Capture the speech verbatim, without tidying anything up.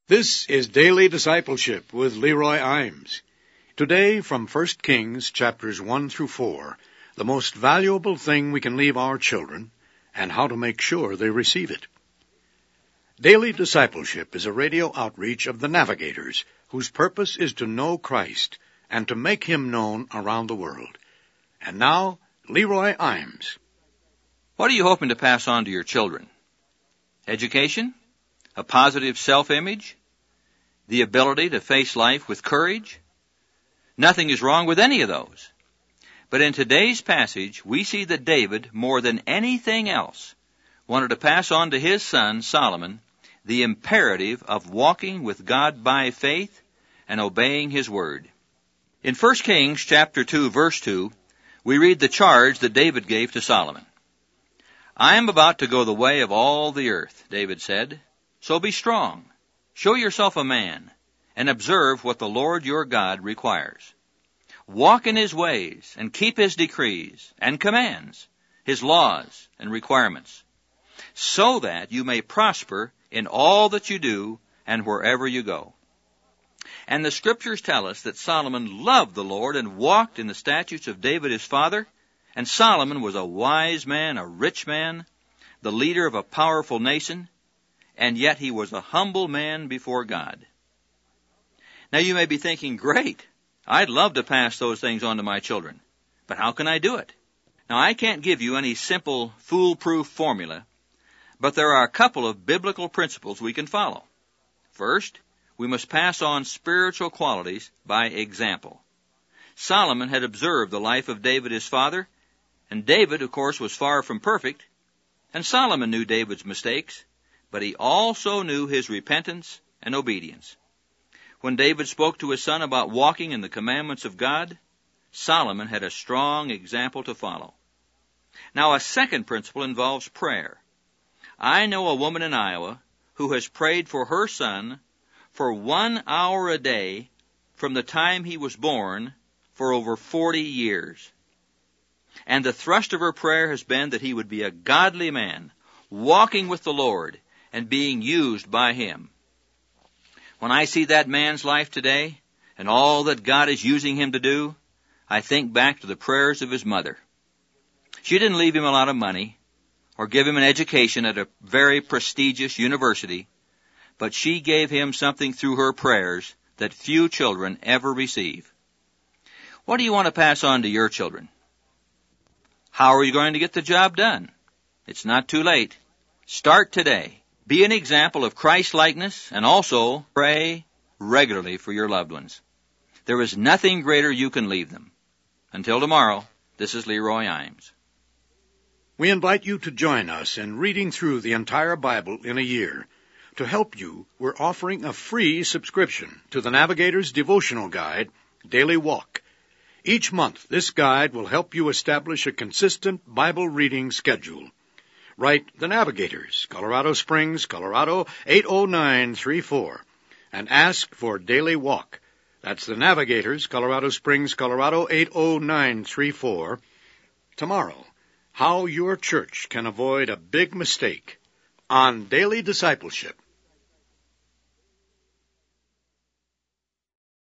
This is Daily Discipleship with Leroy Imes. Today, from First Kings chapters one through four, the most valuable thing we can leave our children, and how to make sure they receive it. Daily Discipleship is a radio outreach of the Navigators, whose purpose is to know Christ and to make Him known around the world. And now, Leroy Imes. What are you hoping to pass on to your children? Education? A positive self-image? The ability to face life with courage? Nothing is wrong with any of those. But in today's passage, we see that David, more than anything else, wanted to pass on to his son, Solomon, the imperative of walking with God by faith and obeying His word. In First Kings chapter two, verse two, we read the charge that David gave to Solomon. "I am about to go the way of all the earth," David said. "So be strong, show yourself a man, and observe what the Lord your God requires. Walk in His ways, and keep His decrees and commands, His laws and requirements, so that you may prosper in all that you do and wherever you go." And the Scriptures tell us that Solomon loved the Lord and walked in the statutes of David his father, and Solomon was a wise man, a rich man, the leader of a powerful nation, and yet he was a humble man before God. Now you may be thinking, great, I'd love to pass those things on to my children, but how can I do it? Now I can't give you any simple, foolproof formula, but there are a couple of biblical principles we can follow. First, we must pass on spiritual qualities by example. Solomon had observed the life of David his father, and David, of course, was far from perfect, and Solomon knew David's mistakes, but he also knew his repentance and obedience. When David spoke to his son about walking in the commandments of God, Solomon had a strong example to follow. Now, a second principle involves prayer. I know a woman in Iowa who has prayed for her son for one hour a day from the time he was born for over forty years. And the thrust of her prayer has been that he would be a godly man, walking with the Lord and being used by Him. When I see that man's life today and all that God is using him to do, I think back to the prayers of his mother. She didn't leave him a lot of money or give him an education at a very prestigious university, but she gave him something through her prayers that few children ever receive. What do you want to pass on to your children? How are you going to get the job done? It's not too late. Start today. Be an example of Christ-likeness, and also pray regularly for your loved ones. There is nothing greater you can leave them. Until tomorrow, this is Leroy Imes. We invite you to join us in reading through the entire Bible in a year. To help you, we're offering a free subscription to the Navigator's devotional guide, Daily Walk. Each month, this guide will help you establish a consistent Bible reading schedule. Write The Navigators, Colorado Springs, Colorado eight oh nine three four, and ask for Daily Walk. That's The Navigators, Colorado Springs, Colorado eight oh nine three four. Tomorrow, how your church can avoid a big mistake on Daily Discipleship.